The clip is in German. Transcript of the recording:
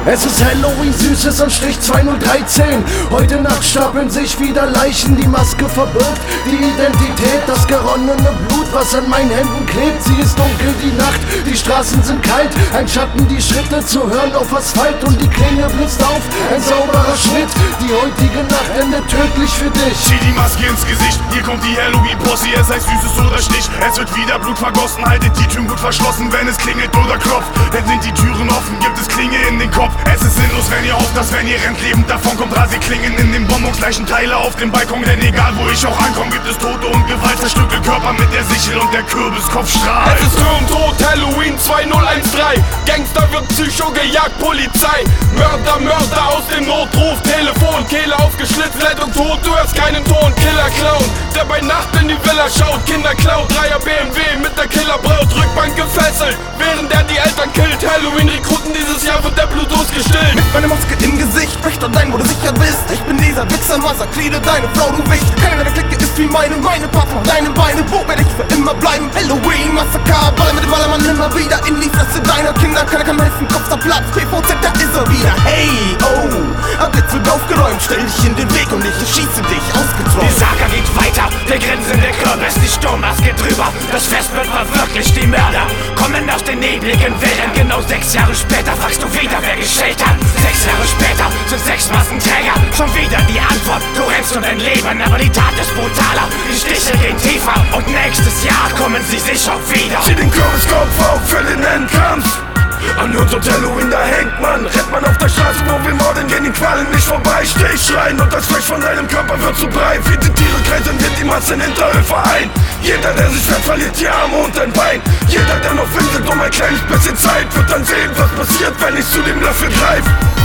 Es ist Halloween, Süßes und Stich 2013. Heute Nacht stapeln sich wieder Leichen. Die Maske verbirgt die Identität, das geronnene Blut, was an meinen Händen klebt. Sie ist dunkel, die Nacht, die Straßen sind kalt. Ein Schatten, die Schritte zu hören auf Asphalt. Und die Klinge blitzt auf, ein sauberer Schnitt. Die heutige Nacht endet tödlich für dich. Zieh die Maske ins Gesicht, hier kommt die Halloween-Posse. Es heißt Süßes oder Stich, es wird wieder Blut vergossen. Haltet die Türen gut verschlossen, wenn es klingelt oder klopft. Denn sind die Türen offen, gibt es Klinge in den Kopf. Es ist sinnlos, wenn ihr hofft, dass wenn ihr rennt, lebend davon kommt. Rasierklingen in den Bonbons, Teile auf dem Balkon. Denn egal wo ich auch ankomme, gibt es Tote und Gewalt. Zerstückte Körper mit der Sichel und der Kürbiskopf strahlt. Es ist Tod, Halloween 2013. Gangster wird Psycho gejagt, Polizei. Mörder aus dem Notruf. Telefon, Kehle aufgeschlitzt, Leitung tot. Du hörst keinen Ton, Killer Clown, der bei Nacht in die Villa schaut. Kinder klaut, Dreier BMW mit der Killerbraut. Rückbank gefesselt, während er die Eltern killt. Halloween-Rekruten, dieses Jahr wird der Bluetooth gestillt. Mit meiner Maske im Gesicht, möchte dein, wo du sicher bist. Ich bin dieser Wichser, Massakride, deine Frau, du Wicht. Keine deiner Klicke ist wie meine Part von deinen Beinen. Wo werde ich für immer bleiben? Halloween, Massaker, Baller mit dem Ballermann immer wieder in die Fresse deiner Kinder. Keiner kann helfen, Kopf zerplatzt, TVZ, da ist er wieder. Hey, oh, ab jetzt wird aufgeräumt, stell dich in den Weg und ich schieße dich, ausgetrocknet. Die Saga geht weiter, der grinsende Kürbis, die Sturmmaske drüber. Das Fest wird verwirklicht, die Mörder kommen aus den nebligen Wäldern. Genau 6 Jahre später fragst du wieder, wer geschält hat. 6 Jahre später sind 6 Massenträger schon wieder die Antwort. Du rennst um dein Leben, aber die Tat ist brutaler. Die Stiche gehen tiefer und nächstes Jahr kommen sie sicher wieder. Zieh den Kürbiskopf auf für den Endkampf. An uns und Halloween, da hängt man. Rennt man auf der Straße, wo wir morden, gehen die Qualen nicht vorbei. Steh schreien und das Fleisch von deinem Körper wird zu Brei. Wie die Tiere kreisen, wird die Masse in Hinterhöfe ein. Jeder, der sich fährt, verliert die Arme und ein Bein. Jeder, der noch winselt um ein kleines bisschen Zeit, wird dann sehen, was passiert, wenn ich zu dem Löffel greif.